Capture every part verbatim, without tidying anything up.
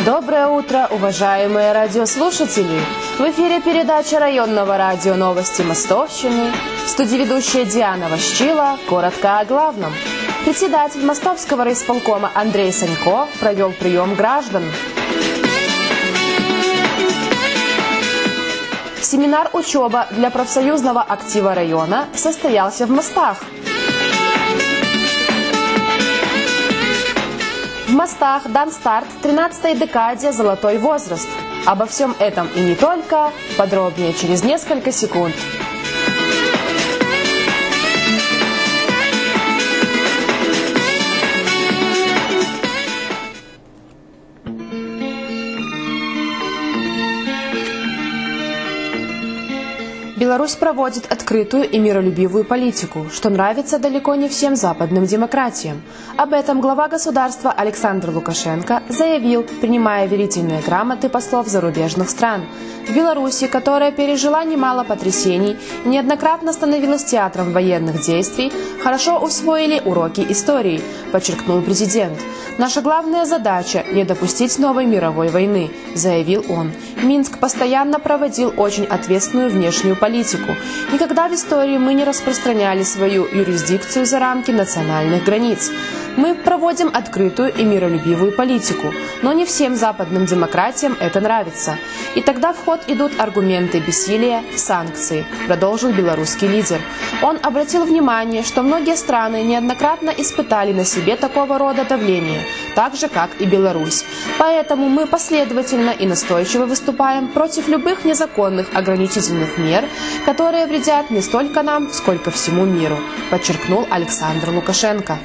Доброе утро, уважаемые радиослушатели! В эфире передача районного радио «Новости Мостовщины». В студии ведущая Диана Ващила. Коротко о главном. Председатель Мостовского райисполкома Андрей Санько провел прием граждан. Семинар «Учеба» для профсоюзного актива района состоялся в Мостах. В Мостах дан старт тринадцатой декаде «Золотой возраст». Обо всем этом и не только, подробнее через несколько секунд. Беларусь проводит открытую и миролюбивую политику, что нравится далеко не всем западным демократиям. Об этом глава государства Александр Лукашенко заявил, принимая верительные грамоты послов зарубежных стран. В Беларуси, которая пережила немало потрясений и неоднократно становилась театром военных действий, хорошо усвоили уроки истории, подчеркнул президент. «Наша главная задача – не допустить новой мировой войны», – заявил он. Минск постоянно проводил очень ответственную внешнюю политику. Никогда в истории мы не распространяли свою юрисдикцию за рамки национальных границ. Мы проводим открытую и миролюбивую политику, но не всем западным демократиям это нравится. И тогда в ход идут аргументы бессилия, санкции, продолжил белорусский лидер. Он обратил внимание, что многие страны неоднократно испытали на себе такого рода давление, так же, как и Беларусь. Поэтому мы последовательно и настойчиво выступаем против любых незаконных ограничительных мер, которые вредят не столько нам, сколько всему миру, подчеркнул Александр Лукашенко.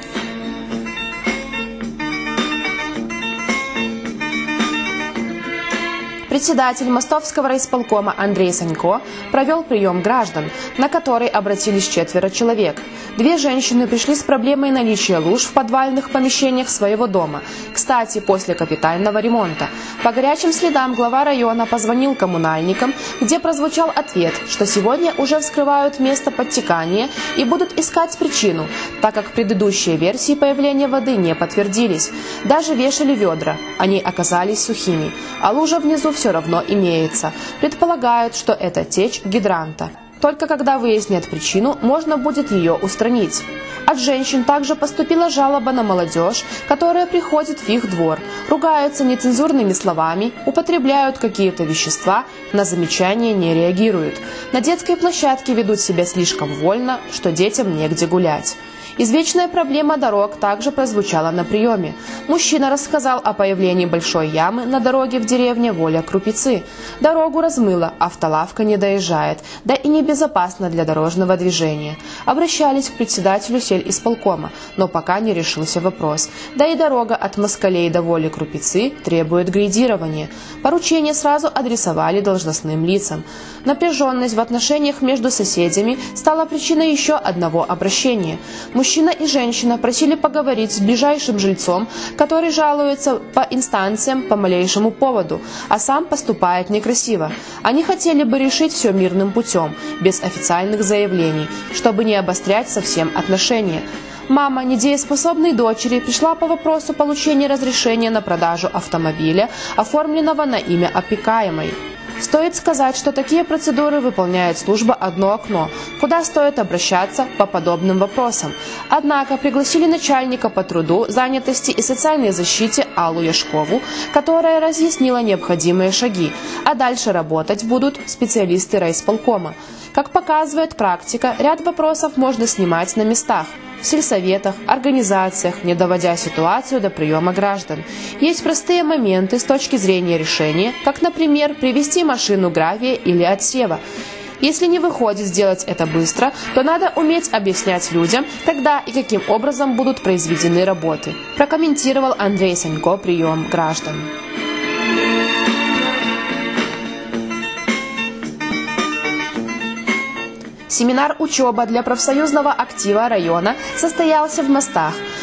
Председатель Мостовского райисполкома Андрей Санько провел прием граждан, на который обратились четверо человек. Две женщины пришли с проблемой наличия луж в подвальных помещениях своего дома, кстати, после капитального ремонта. По горячим следам глава района позвонил коммунальникам, где прозвучал ответ, что сегодня уже вскрывают место подтекания и будут искать причину, так как предыдущие версии появления воды не подтвердились. Даже вешали ведра, они оказались сухими, а лужа внизу все равно имеется. Предполагают, что это течь гидранта. Только когда выяснят причину, можно будет ее устранить. От женщин также поступила жалоба на молодежь, которая приходит в их двор, ругаются нецензурными словами, употребляют какие-то вещества, на замечания не реагируют. На детской площадке ведут себя слишком вольно, что детям негде гулять. Извечная проблема дорог также прозвучала на приеме. Мужчина рассказал о появлении большой ямы на дороге в деревне Воля-Крупицы. Дорогу размыло, автолавка не доезжает, да и небезопасно для дорожного движения. Обращались к председателю сельисполкома, но пока не решился вопрос. Да и дорога от Москалей до Воли-Крупицы требует грейдирования. Поручение сразу адресовали должностным лицам. Напряженность в отношениях между соседями стала причиной еще одного обращения. Мужчина и женщина просили поговорить с ближайшим жильцом, который жалуется по инстанциям по малейшему поводу, а сам поступает некрасиво. Они хотели бы решить все мирным путем, без официальных заявлений, чтобы не обострять совсем отношения. Мама недееспособной дочери пришла по вопросу получения разрешения на продажу автомобиля, оформленного на имя опекаемой. Стоит сказать, что такие процедуры выполняет служба «Одно окно», куда стоит обращаться по подобным вопросам. Однако пригласили начальника по труду, занятости и социальной защите Аллу Яшкову, которая разъяснила необходимые шаги, а дальше работать будут специалисты райисполкома. Как показывает практика, ряд вопросов можно снимать на местах, в сельсоветах, организациях, не доводя ситуацию до приема граждан. Есть простые моменты с точки зрения решения, как, например, привезти машину гравия или отсева. Если не выходит сделать это быстро, то надо уметь объяснять людям, когда и каким образом будут произведены работы, прокомментировал Андрей Санько прием граждан. Семинар «Учеба» для профсоюзного актива района состоялся в Мостах.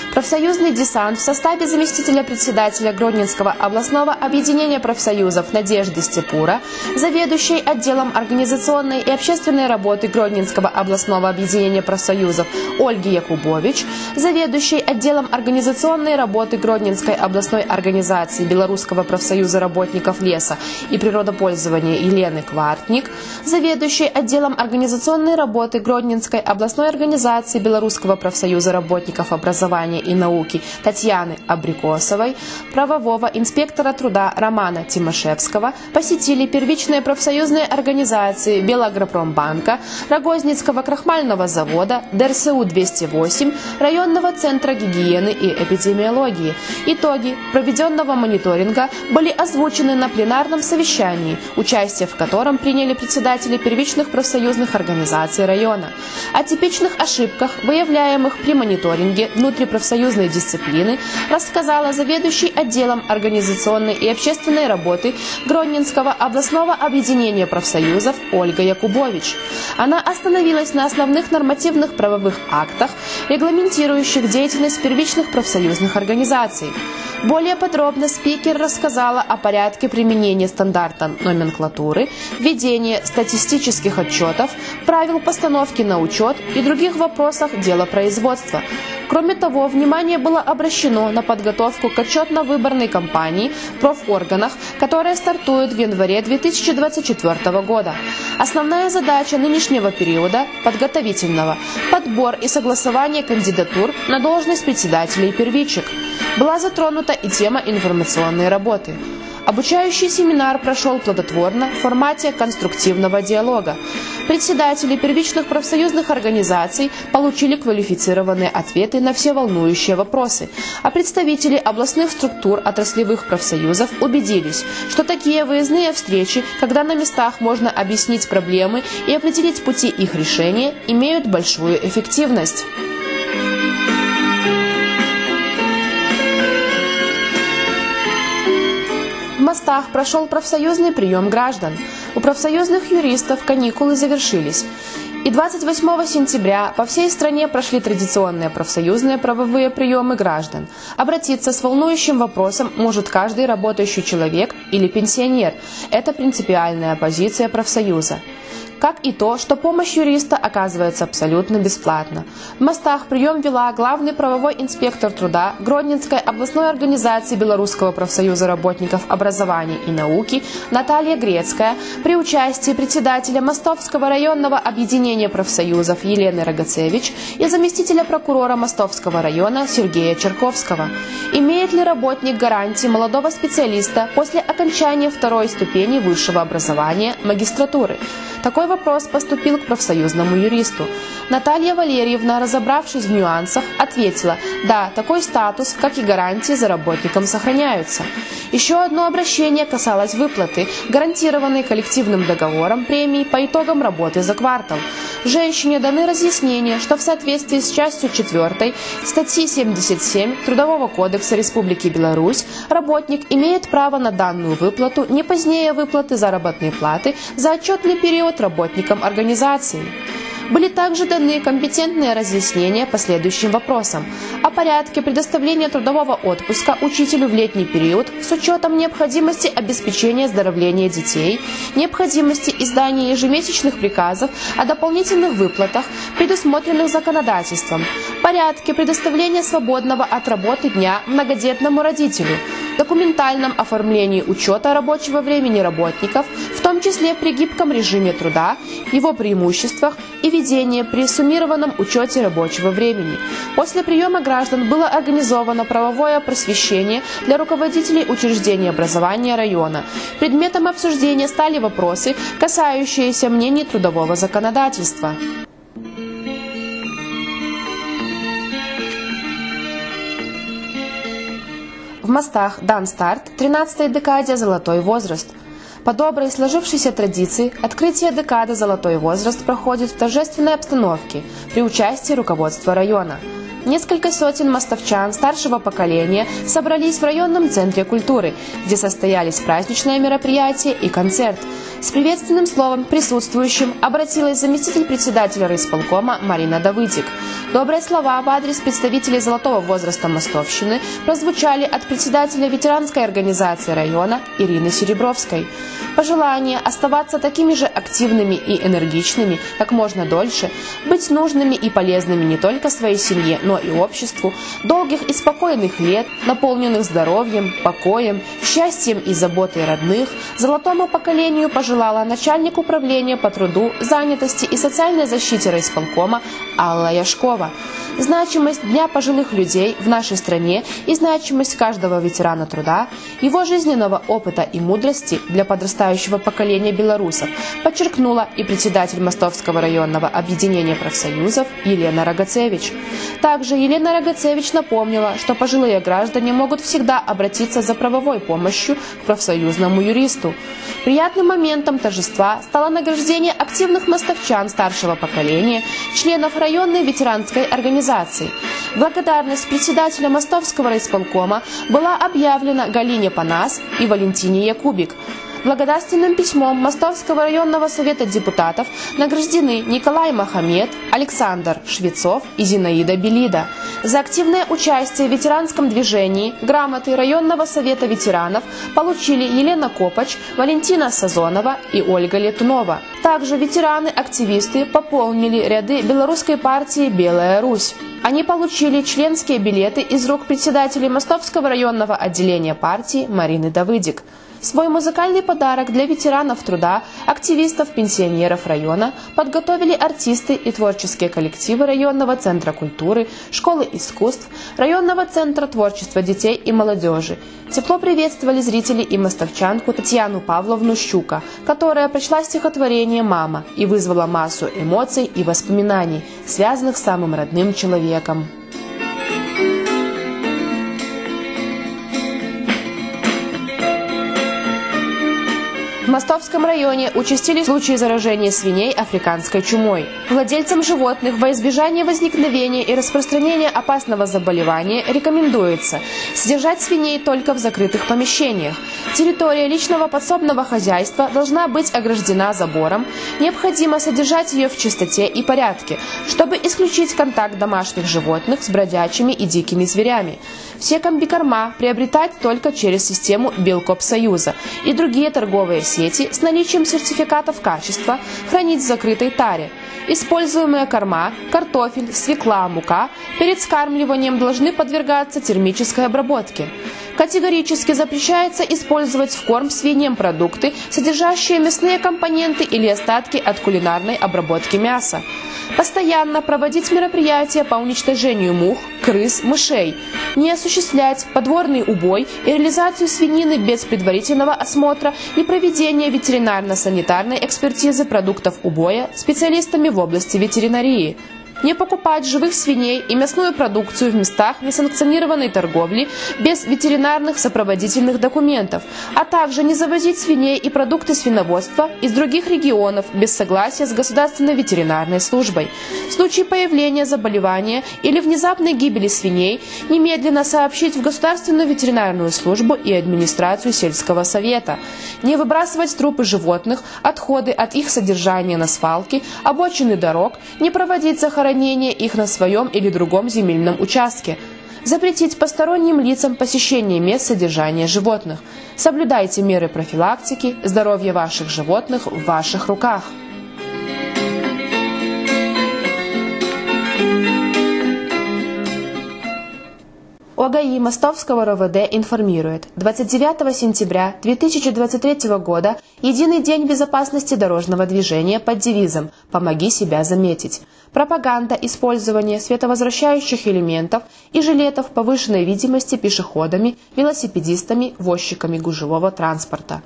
Профсоюзный десант в составе заместителя председателя Гродненского областного объединения профсоюзов Надежды Степура, заведующей отделом организационной и общественной работы Гродненского областного объединения профсоюзов Ольги Якубович, заведующей отделом организационной работы Гродненской областной организации Белорусского профсоюза работников леса и природопользования Елены Квартник, заведующей отделом организационной работы Гродненской областной организации Белорусского профсоюза работников образования и науки Татьяны Абрикосовой, правового инспектора труда Романа Тимошевского посетили первичные профсоюзные организации Белагропромбанка, Рогозницкого крахмального завода, ДРСУ двести восемь, районного центра гигиены и эпидемиологии. Итоги проведенного мониторинга были озвучены на пленарном совещании, участие в котором приняли председатели первичных профсоюзных организаций района. О типичных ошибках, выявляемых при мониторинге внутрипрофсоюзной дисциплины, рассказала заведующий отделом организационной и общественной работы Гродненского областного объединения профсоюзов Ольга Якубович. Она остановилась на основных нормативных правовых актах, регламентирующих деятельность первичных профсоюзных организаций. Более подробно спикер рассказала о порядке применения стандарта номенклатуры, введения статистических отчетов, правил постановки на учет и других вопросах делопроизводства. Кроме того, внимание было обращено на подготовку к отчетно-выборной кампании в профорганах, которая стартует в январе две тысячи двадцать четвёртого года. Основная задача нынешнего периода – подготовительного – подбор и согласование кандидатур на должность председателей первичек. Была затронута и тема информационной работы. Обучающий семинар прошел плодотворно в формате конструктивного диалога. Председатели первичных профсоюзных организаций получили квалифицированные ответы на все волнующие вопросы, а представители областных структур отраслевых профсоюзов убедились, что такие выездные встречи, когда на местах можно объяснить проблемы и определить пути их решения, имеют большую эффективность. В Мостах прошел профсоюзный прием граждан. У профсоюзных юристов каникулы завершились. И двадцать восьмого сентября по всей стране прошли традиционные профсоюзные правовые приемы граждан. Обратиться с волнующим вопросом может каждый работающий человек или пенсионер. Это принципиальная позиция профсоюза. Как и то, что помощь юриста оказывается абсолютно бесплатно. В Мостах прием вела главный правовой инспектор труда Гродненской областной организации Белорусского профсоюза работников образования и науки Наталья Грецкая при участии председателя Мостовского районного объединения профсоюзов Елены Рогоцевич и заместителя прокурора Мостовского района Сергея Черковского. Имеет ли работник гарантии молодого специалиста после окончания второй ступени высшего образования магистратуры? Такой вопрос поступил к профсоюзному юристу. Наталья Валерьевна, разобравшись в нюансах, ответила: да, такой статус, как и гарантии за работником, сохраняются. Еще одно обращение касалось выплаты, гарантированной коллективным договором премии по итогам работы за квартал. Женщине даны разъяснения, что в соответствии с частью четвёртой статьи семьдесят семь Трудового кодекса Республики Беларусь работник имеет право на данную выплату не позднее выплаты заработной платы за отчетный период работникам организации. Были также даны компетентные разъяснения по следующим вопросам: о порядке предоставления трудового отпуска учителю в летний период с учетом необходимости обеспечения оздоровления детей, необходимости издания ежемесячных приказов о дополнительных выплатах, предусмотренных законодательством, порядке предоставления свободного от работы дня многодетному родителю, документальном оформлении учета рабочего времени работников, в том числе при гибком режиме труда, его преимуществах и ведении при суммированном учете рабочего времени. После приема граждан было организовано правовое просвещение для руководителей учреждений образования района. Предметом обсуждения стали вопросы, касающиеся мнений трудового законодательства. В Мостах дан старт тринадцатой декаде «Золотой возраст». По доброй сложившейся традиции, открытие декады «Золотой возраст» проходит в торжественной обстановке при участии руководства района. Несколько сотен мостовчан старшего поколения собрались в районном центре культуры, где состоялись праздничное мероприятие и концерт. С приветственным словом присутствующим обратилась заместитель председателя райисполкома Марина Давыдик. Добрые слова в адрес представителей золотого возраста Мостовщины прозвучали от председателя ветеранской организации района Ирины Серебровской. Пожелание оставаться такими же активными и энергичными как можно дольше, быть нужными и полезными не только своей семье, но и обществу, долгих и спокойных лет, наполненных здоровьем, покоем, счастьем и заботой родных, золотому поколению пожелала начальник управления по труду, занятости и социальной защите райисполкома Алла Яшкова. Значимость Дня пожилых людей в нашей стране и значимость каждого ветерана труда, его жизненного опыта и мудрости для подрастающего поколения белорусов подчеркнула и председатель Мостовского районного объединения профсоюзов Елена Рогацевич. Также Елена Рогацевич напомнила, что пожилые граждане могут всегда обратиться за правовой помощью к профсоюзному юристу. Приятным моментом торжества стало награждение активных мостовчан старшего поколения, членов районной ветеранской организации. Благодарность председателя Мостовского райисполкома была объявлена Галине Панас и Валентине Якубик. Благодарственным письмом Мостовского районного совета депутатов награждены Николай Махамед, Александр Швецов и Зинаида Белида. За активное участие в ветеранском движении грамоты районного совета ветеранов получили Елена Копач, Валентина Сазонова и Ольга Летунова. Также ветераны-активисты пополнили ряды белорусской партии «Белая Русь». Они получили членские билеты из рук председателя Мостовского районного отделения партии Марины Давыдик. Свой музыкальный подарок для ветеранов труда, активистов, пенсионеров района подготовили артисты и творческие коллективы районного центра культуры, школы искусств, районного центра творчества детей и молодежи. Тепло приветствовали зрители и мостовчанку Татьяну Павловну Щука, которая прочла стихотворение «Мама» и вызвала массу эмоций и воспоминаний, связанных с самым родным человеком. В Мостовском районе участились случаи заражения свиней африканской чумой. Владельцам животных во избежание возникновения и распространения опасного заболевания рекомендуется содержать свиней только в закрытых помещениях. Территория личного подсобного хозяйства должна быть ограждена забором. Необходимо содержать ее в чистоте и порядке, чтобы исключить контакт домашних животных с бродячими и дикими зверями. Все комбикорма приобретать только через систему Белкопсоюза и другие торговые сети с наличием сертификатов качества хранить в закрытой таре. Используемые корма, картофель, свекла, мука перед скармливанием должны подвергаться термической обработке. Категорически запрещается использовать в корм свиньям продукты, содержащие мясные компоненты или остатки от кулинарной обработки мяса. Постоянно проводить мероприятия по уничтожению мух, крыс, мышей. Не осуществлять подворный убой и реализацию свинины без предварительного осмотра и проведения ветеринарно-санитарной экспертизы продуктов убоя специалистами в области ветеринарии. Не покупать живых свиней и мясную продукцию в местах несанкционированной торговли без ветеринарных сопроводительных документов, а также не завозить свиней и продукты свиноводства из других регионов без согласия с государственной ветеринарной службой. В случае появления заболевания или внезапной гибели свиней немедленно сообщить в Государственную ветеринарную службу и администрацию сельского совета. Не выбрасывать трупы животных, отходы от их содержания на свалки, обочины дорог, не проводить захоронения их на своем или другом земельном участке. Запретить посторонним лицам посещение мест содержания животных. Соблюдайте меры профилактики, здоровье ваших животных в ваших руках. ОГАИ Мостовского РОВД информирует, двадцать девятого сентября две тысячи двадцать третьего года Единый день безопасности дорожного движения под девизом «Помоги себя заметить». Пропаганда использования световозвращающих элементов и жилетов повышенной видимости пешеходами, велосипедистами, возчиками гужевого транспорта.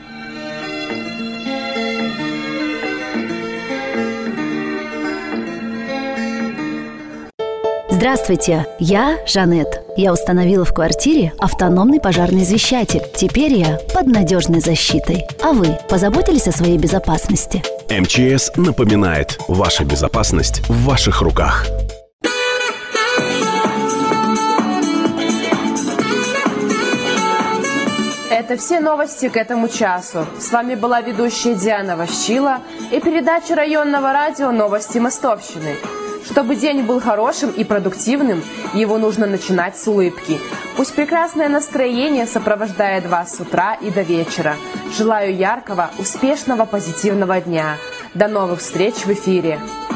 Здравствуйте, я Жанет. Я установила в квартире автономный пожарный извещатель. Теперь я под надежной защитой. А вы позаботились о своей безопасности? эм че эс напоминает, ваша безопасность в ваших руках. Это все новости к этому часу. С вами была ведущая Диана Ващила и передача районного радио «Новости Мостовщины». Чтобы день был хорошим и продуктивным, его нужно начинать с улыбки. Пусть прекрасное настроение сопровождает вас с утра и до вечера. Желаю яркого, успешного, позитивного дня. До новых встреч в эфире!